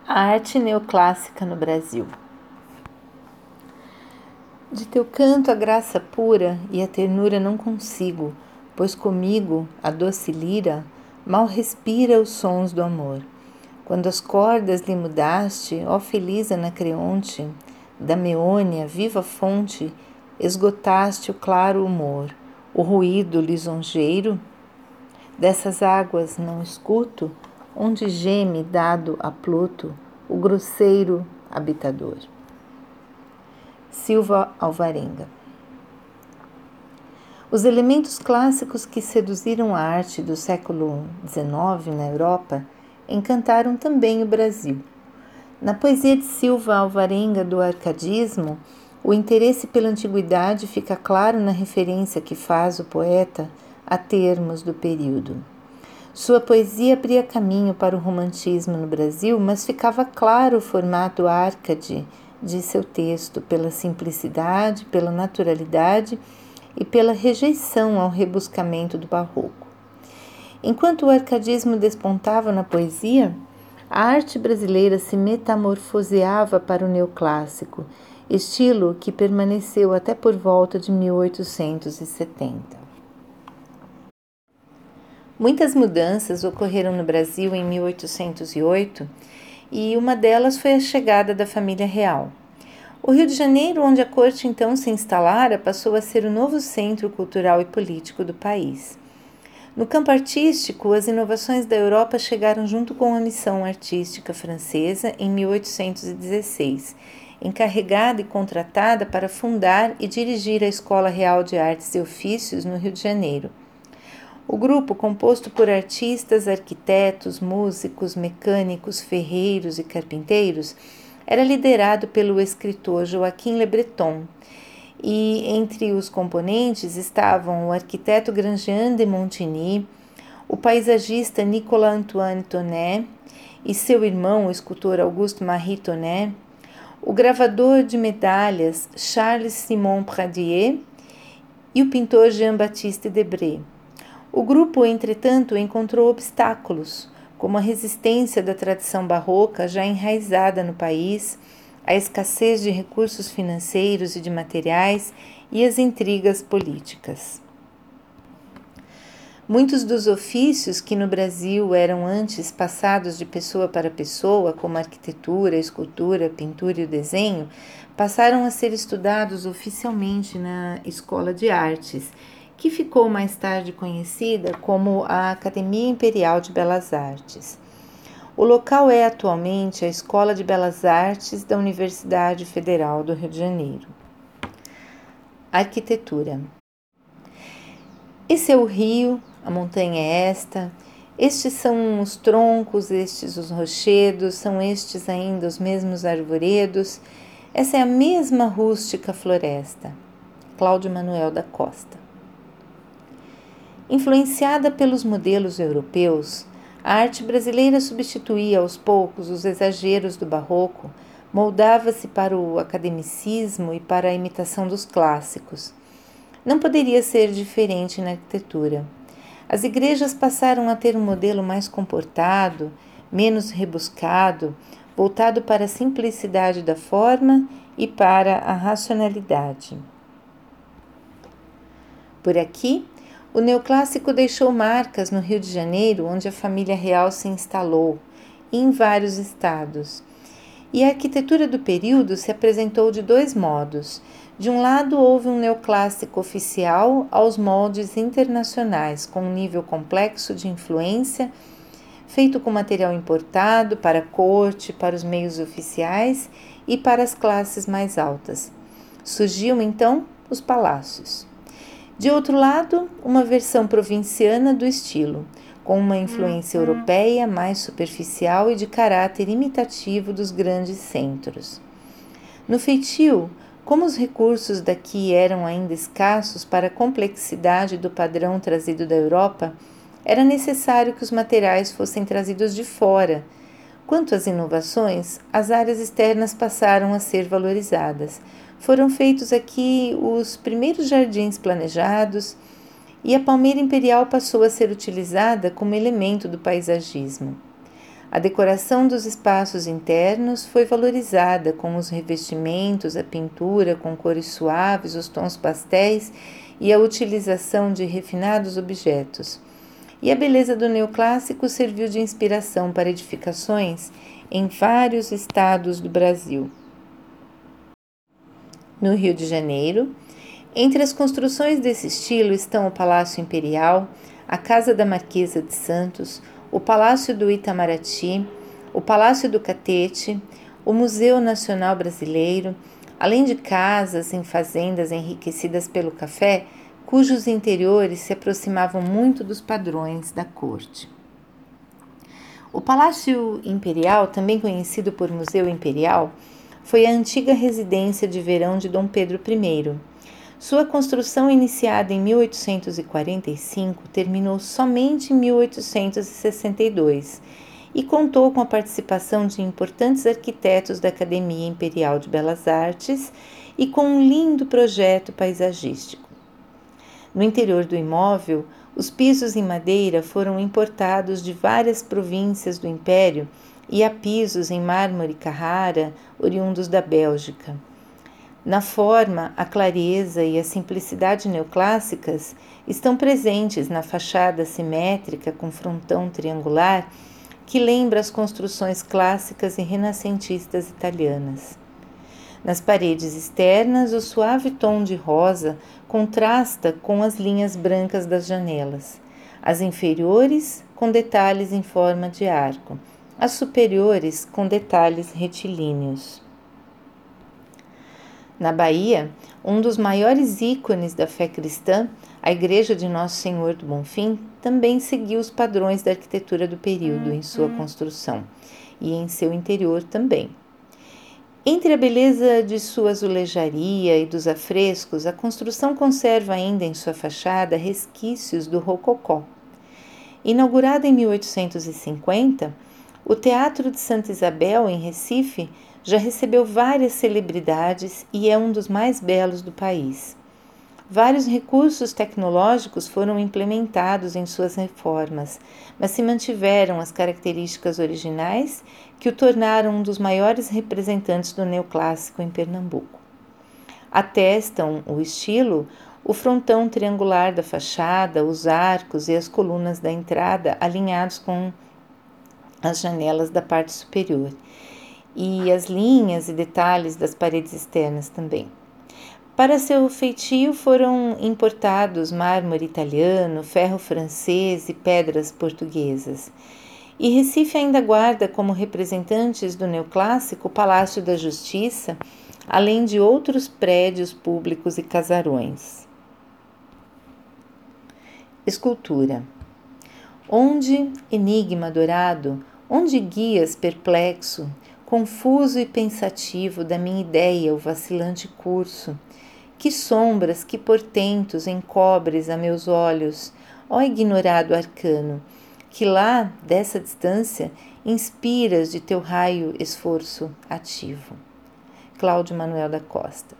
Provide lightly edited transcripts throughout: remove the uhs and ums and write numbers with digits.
A arte neoclássica no Brasil. De teu canto a graça pura e a ternura não consigo, pois comigo a doce lira mal respira os sons do amor. Quando as cordas lhe mudaste, ó feliz Anacreonte, da Meônia, viva fonte, esgotaste o claro humor, o ruído lisonjeiro dessas águas não escuto, onde geme dado a Pluto o grosseiro habitador. Silva Alvarenga. Os elementos clássicos que seduziram a arte do século XIX na Europa encantaram também o Brasil. Na poesia de Silva Alvarenga do arcadismo, o interesse pela antiguidade fica claro na referência que faz o poeta a termos do período. Sua poesia abria caminho para o romantismo no Brasil, mas ficava claro o formato arcade de seu texto pela simplicidade, pela naturalidade e pela rejeição ao rebuscamento do barroco. Enquanto o arcadismo despontava na poesia, a arte brasileira se metamorfoseava para o neoclássico, estilo que permaneceu até por volta de 1870. Muitas mudanças ocorreram no Brasil em 1808 e uma delas foi a chegada da família real. O Rio de Janeiro, onde a corte então se instalara, passou a ser o novo centro cultural e político do país. No campo artístico, as inovações da Europa chegaram junto com a missão artística francesa em 1816, encarregada e contratada para fundar e dirigir a Escola Real de Artes e Ofícios no Rio de Janeiro. O grupo, composto por artistas, arquitetos, músicos, mecânicos, ferreiros e carpinteiros, era liderado pelo escritor Joaquim Le Breton, e entre os componentes estavam o arquiteto Grandjean de Montigny, o paisagista Nicolas Antoine Tonnet e seu irmão, o escultor Auguste-Marie Tonnet, o gravador de medalhas Charles-Simon Pradier e o pintor Jean-Baptiste Debré. O grupo, entretanto, encontrou obstáculos, como a resistência da tradição barroca já enraizada no país, a escassez de recursos financeiros e de materiais e as intrigas políticas. Muitos dos ofícios que no Brasil eram antes passados de pessoa para pessoa, como a arquitetura, a escultura, a pintura e o desenho, passaram a ser estudados oficialmente na Escola de Artes, que ficou mais tarde conhecida como a Academia Imperial de Belas Artes. O local é atualmente a Escola de Belas Artes da Universidade Federal do Rio de Janeiro. Arquitetura. Esse é o rio, a montanha é esta, estes são os troncos, estes os rochedos, são estes ainda os mesmos arvoredos, essa é a mesma rústica floresta. Cláudio Manuel da Costa. Influenciada pelos modelos europeus, a arte brasileira substituía aos poucos os exageros do barroco, moldava-se para o academicismo e para a imitação dos clássicos. Não poderia ser diferente na arquitetura. As igrejas passaram a ter um modelo mais comportado, menos rebuscado, voltado para a simplicidade da forma e para a racionalidade. Por aqui, o neoclássico deixou marcas no Rio de Janeiro, onde a família real se instalou, e em vários estados. E a arquitetura do período se apresentou de dois modos. De um lado, houve um neoclássico oficial aos moldes internacionais, com um nível complexo de influência, feito com material importado para a corte, para os meios oficiais e para as classes mais altas. Surgiam, então, os palácios. De outro lado, uma versão provinciana do estilo, com uma influência europeia mais superficial e de caráter imitativo dos grandes centros. No feitio, como os recursos daqui eram ainda escassos para a complexidade do padrão trazido da Europa, era necessário que os materiais fossem trazidos de fora. Quanto às inovações, as áreas externas passaram a ser valorizadas. Foram feitos aqui os primeiros jardins planejados e a palmeira imperial passou a ser utilizada como elemento do paisagismo. A decoração dos espaços internos foi valorizada com os revestimentos, a pintura com cores suaves, os tons pastéis e a utilização de refinados objetos. E a beleza do neoclássico serviu de inspiração para edificações em vários estados do Brasil. No Rio de Janeiro, entre as construções desse estilo estão o Palácio Imperial, a Casa da Marquesa de Santos, o Palácio do Itamaraty, o Palácio do Catete, o Museu Nacional Brasileiro, além de casas em fazendas enriquecidas pelo café, cujos interiores se aproximavam muito dos padrões da corte. O Palácio Imperial, também conhecido por Museu Imperial, foi a antiga residência de verão de Dom Pedro I. Sua construção, iniciada em 1845, terminou somente em 1862 e contou com a participação de importantes arquitetos da Academia Imperial de Belas Artes e com um lindo projeto paisagístico. No interior do imóvel, os pisos em madeira foram importados de várias províncias do Império e há pisos em mármore Carrara, oriundos da Bélgica. Na forma, a clareza e a simplicidade neoclássicas estão presentes na fachada simétrica com frontão triangular que lembra as construções clássicas e renascentistas italianas. Nas paredes externas, o suave tom de rosa contrasta com as linhas brancas das janelas, as inferiores com detalhes em forma de arco, as superiores com detalhes retilíneos. Na Bahia, um dos maiores ícones da fé cristã, a Igreja de Nosso Senhor do Bonfim, também seguiu os padrões da arquitetura do período em sua construção e em seu interior também. Entre a beleza de sua azulejaria e dos afrescos, a construção conserva ainda em sua fachada resquícios do rococó. Inaugurado em 1850, o Teatro de Santa Isabel, em Recife, já recebeu várias celebridades e é um dos mais belos do país. Vários recursos tecnológicos foram implementados em suas reformas, mas se mantiveram as características originais que o tornaram um dos maiores representantes do neoclássico em Pernambuco. Atestam o estilo o frontão triangular da fachada, os arcos e as colunas da entrada alinhados com as janelas da parte superior, e as linhas e detalhes das paredes externas também. Para seu feitio foram importados mármore italiano, ferro francês e pedras portuguesas. E Recife ainda guarda como representantes do neoclássico o Palácio da Justiça, além de outros prédios públicos e casarões. Escultura. Onde, enigma dourado, onde guias perplexo, confuso e pensativo da minha ideia o vacilante curso, que sombras, que portentos encobres a meus olhos, ó ignorado arcano, que lá, dessa distância, inspiras de teu raio esforço ativo. Cláudio Manuel da Costa.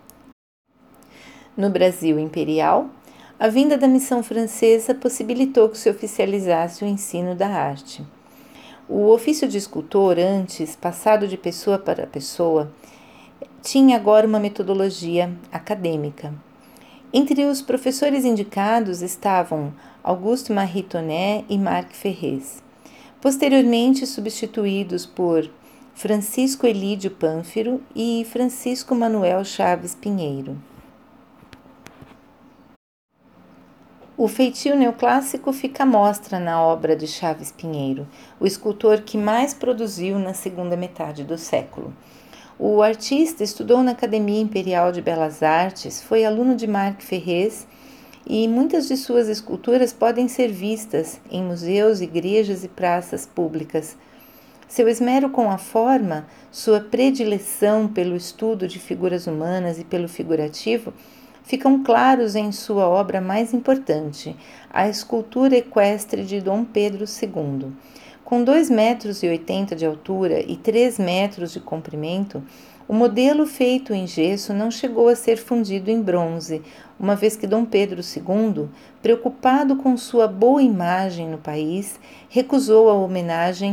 No Brasil imperial, a vinda da missão francesa possibilitou que se oficializasse o ensino da arte. O ofício de escultor, antes passado de pessoa para pessoa, tinha agora uma metodologia acadêmica. Entre os professores indicados estavam Auguste Marie Tonnet e Marc Ferrez, posteriormente substituídos por Francisco Elídio Pânfilo e Francisco Manuel Chaves Pinheiro. O feitio neoclássico fica à mostra na obra de Chaves Pinheiro, o escultor que mais produziu na segunda metade do século. O artista estudou na Academia Imperial de Belas Artes, foi aluno de Marc Ferrez e muitas de suas esculturas podem ser vistas em museus, igrejas e praças públicas. Seu esmero com a forma, sua predileção pelo estudo de figuras humanas e pelo figurativo, ficam claros em sua obra mais importante, a escultura equestre de Dom Pedro II. Com 2,80 metros de altura e 3 metros de comprimento, o modelo feito em gesso não chegou a ser fundido em bronze, uma vez que Dom Pedro II, preocupado com sua boa imagem no país, recusou a homenagem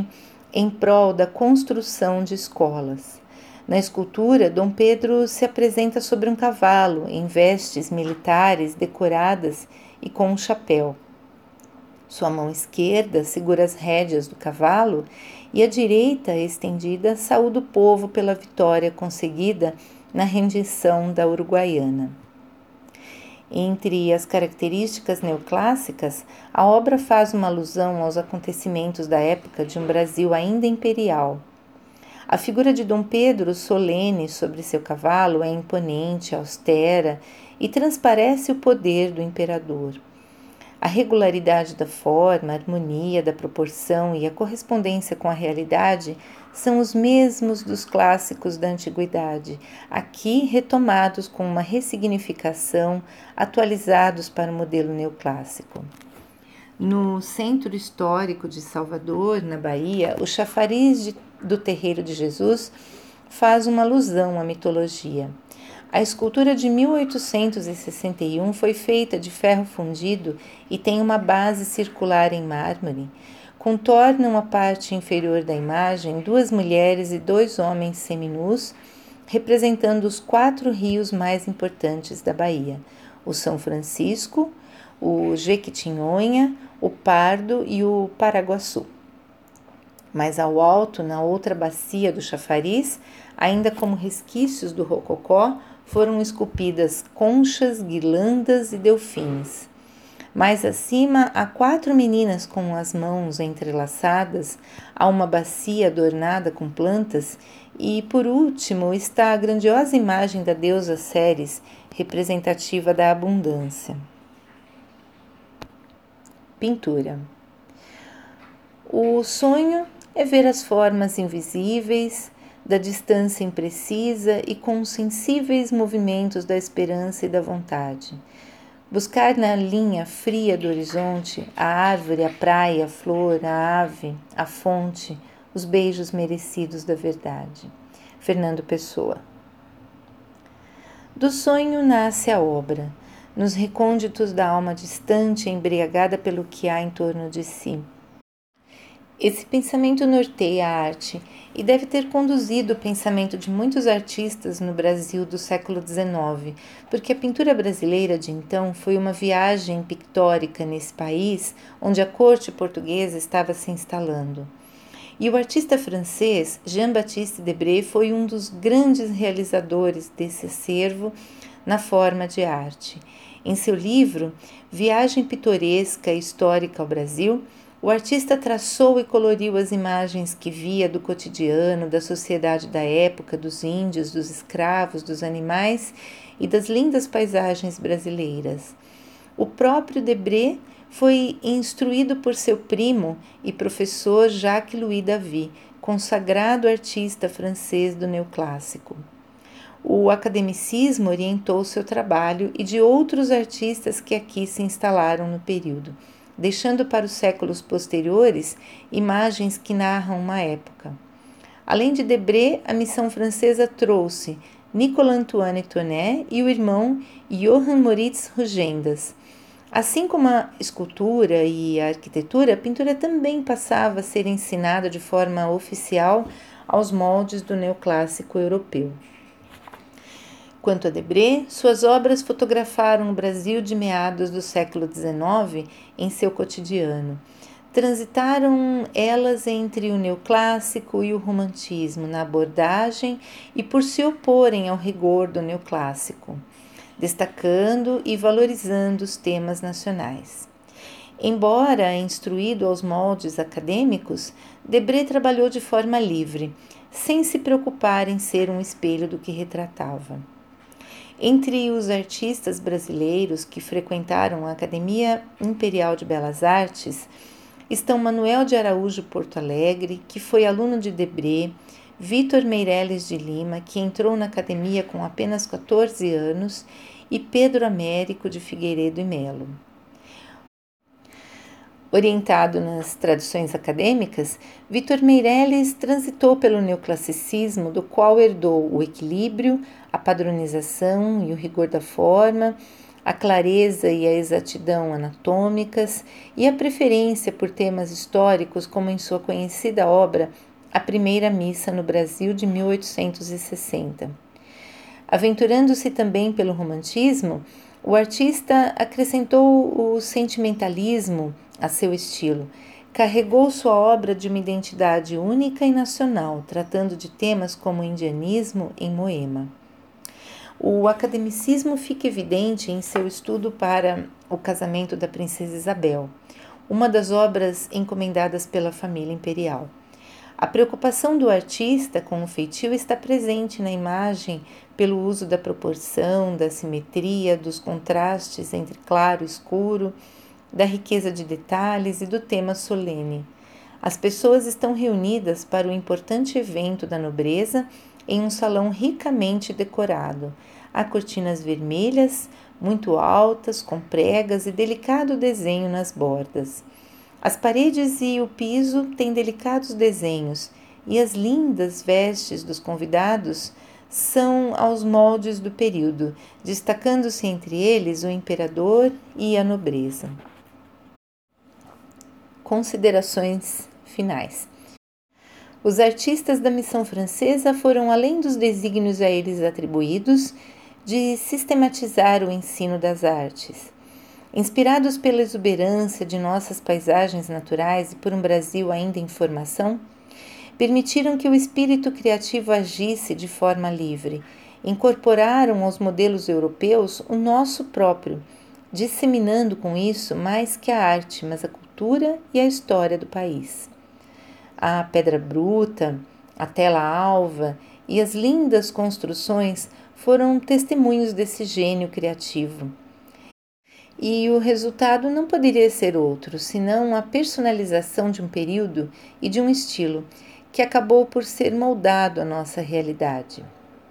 em prol da construção de escolas. Na escultura, Dom Pedro se apresenta sobre um cavalo, em vestes militares decoradas e com um chapéu. Sua mão esquerda segura as rédeas do cavalo e a direita, estendida, saúda o povo pela vitória conseguida na rendição da Uruguaiana. Entre as características neoclássicas, a obra faz uma alusão aos acontecimentos da época de um Brasil ainda imperial. A figura de Dom Pedro, solene sobre seu cavalo, é imponente, austera e transparece o poder do imperador. A regularidade da forma, a harmonia da proporção e a correspondência com a realidade são os mesmos dos clássicos da antiguidade, aqui retomados com uma ressignificação, atualizados para o modelo neoclássico. No centro histórico de Salvador, na Bahia, o chafariz do Terreiro de Jesus faz uma alusão à mitologia. A escultura de 1861 foi feita de ferro fundido e tem uma base circular em mármore. Contornam a parte inferior da imagem 2 mulheres e 2 homens seminus, representando os 4 rios mais importantes da Bahia: o São Francisco, o Jequitinhonha, o Pardo e o Paraguaçu. Mais ao alto, na outra bacia do chafariz, ainda como resquícios do rococó, foram esculpidas conchas, guirlandas e delfins. Mais acima, há 4 meninas com as mãos entrelaçadas, há uma bacia adornada com plantas e, por último, está a grandiosa imagem da deusa Ceres, representativa da abundância. Pintura. O sonho é ver as formas invisíveis, da distância imprecisa e com os sensíveis movimentos da esperança e da vontade. Buscar na linha fria do horizonte a árvore, a praia, a flor, a ave, a fonte, os beijos merecidos da verdade. Fernando Pessoa. Do sonho nasce a obra, nos recônditos da alma distante, embriagada pelo que há em torno de si. Esse pensamento norteia a arte e deve ter conduzido o pensamento de muitos artistas no Brasil do século XIX, porque a pintura brasileira de então foi uma viagem pictórica nesse país onde a corte portuguesa estava se instalando. E o artista francês Jean-Baptiste Debré foi um dos grandes realizadores desse acervo na forma de arte. Em seu livro Viagem Pitoresca e Histórica ao Brasil, o artista traçou e coloriu as imagens que via do cotidiano, da sociedade da época, dos índios, dos escravos, dos animais e das lindas paisagens brasileiras. O próprio Debré foi instruído por seu primo e professor Jacques-Louis David, consagrado artista francês do neoclássico. O academicismo orientou seu trabalho e de outros artistas que aqui se instalaram no período, deixando para os séculos posteriores imagens que narram uma época. Além de Debré, a missão francesa trouxe Nicolas-Antoine Tonnet e o irmão Johann Moritz Rugendas. Assim como a escultura e a arquitetura, a pintura também passava a ser ensinada de forma oficial aos moldes do neoclássico europeu. Quanto a Debré, suas obras fotografaram o Brasil de meados do século XIX em seu cotidiano. Transitaram elas entre o neoclássico e o romantismo na abordagem e por se oporem ao rigor do neoclássico, destacando e valorizando os temas nacionais. Embora instruído aos moldes acadêmicos, Debré trabalhou de forma livre, sem se preocupar em ser um espelho do que retratava. Entre os artistas brasileiros que frequentaram a Academia Imperial de Belas Artes estão Manuel de Araújo Porto Alegre, que foi aluno de Debré, Vitor Meirelles de Lima, que entrou na academia com apenas 14 anos, e Pedro Américo de Figueiredo e Melo. Orientado nas tradições acadêmicas, Vitor Meirelles transitou pelo neoclassicismo, do qual herdou o equilíbrio, a padronização e o rigor da forma, a clareza e a exatidão anatômicas e a preferência por temas históricos, como em sua conhecida obra A Primeira Missa no Brasil, de 1860. Aventurando-se também pelo romantismo, o artista acrescentou o sentimentalismo a seu estilo. Carregou sua obra de uma identidade única e nacional, tratando de temas como o indianismo em Moema. O academicismo fica evidente em seu estudo para O Casamento da Princesa Isabel, uma das obras encomendadas pela família imperial. A preocupação do artista com o feitio está presente na imagem pelo uso da proporção, da simetria, dos contrastes entre claro e escuro, da riqueza de detalhes e do tema solene. As pessoas estão reunidas para o importante evento da nobreza em um salão ricamente decorado. Há cortinas vermelhas, muito altas, com pregas e delicado desenho nas bordas. As paredes e o piso têm delicados desenhos, e as lindas vestes dos convidados são aos moldes do período, destacando-se entre eles o imperador e a nobreza. Considerações finais. Os artistas da missão francesa foram além dos desígnios a eles atribuídos de sistematizar o ensino das artes. Inspirados pela exuberância de nossas paisagens naturais e por um Brasil ainda em formação, permitiram que o espírito criativo agisse de forma livre, incorporaram aos modelos europeus o nosso próprio, disseminando com isso mais que a arte, mas a cultura e a história do país. A pedra bruta, a tela alva e as lindas construções foram testemunhos desse gênio criativo. E o resultado não poderia ser outro, senão a personalização de um período e de um estilo que acabou por ser moldado à nossa realidade.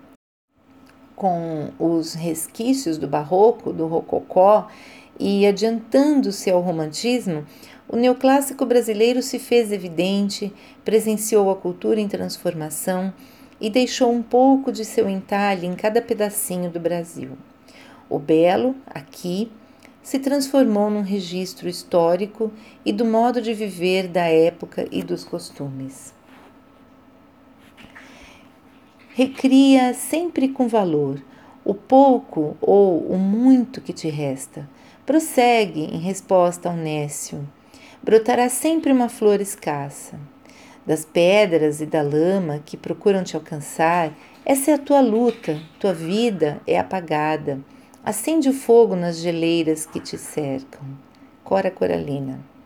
Com os resquícios do barroco, do rococó e adiantando-se ao romantismo, o neoclássico brasileiro se fez evidente, presenciou a cultura em transformação e deixou um pouco de seu entalhe em cada pedacinho do Brasil. O belo, aqui, se transformou num registro histórico e do modo de viver da época e dos costumes. Recria sempre com valor o pouco ou o muito que te resta. Prossegue em resposta ao nécio. Brotará sempre uma flor escassa. Das pedras e da lama que procuram te alcançar, essa é a tua luta, tua vida é apagada. Acende o fogo nas geleiras que te cercam. Cora Coralina.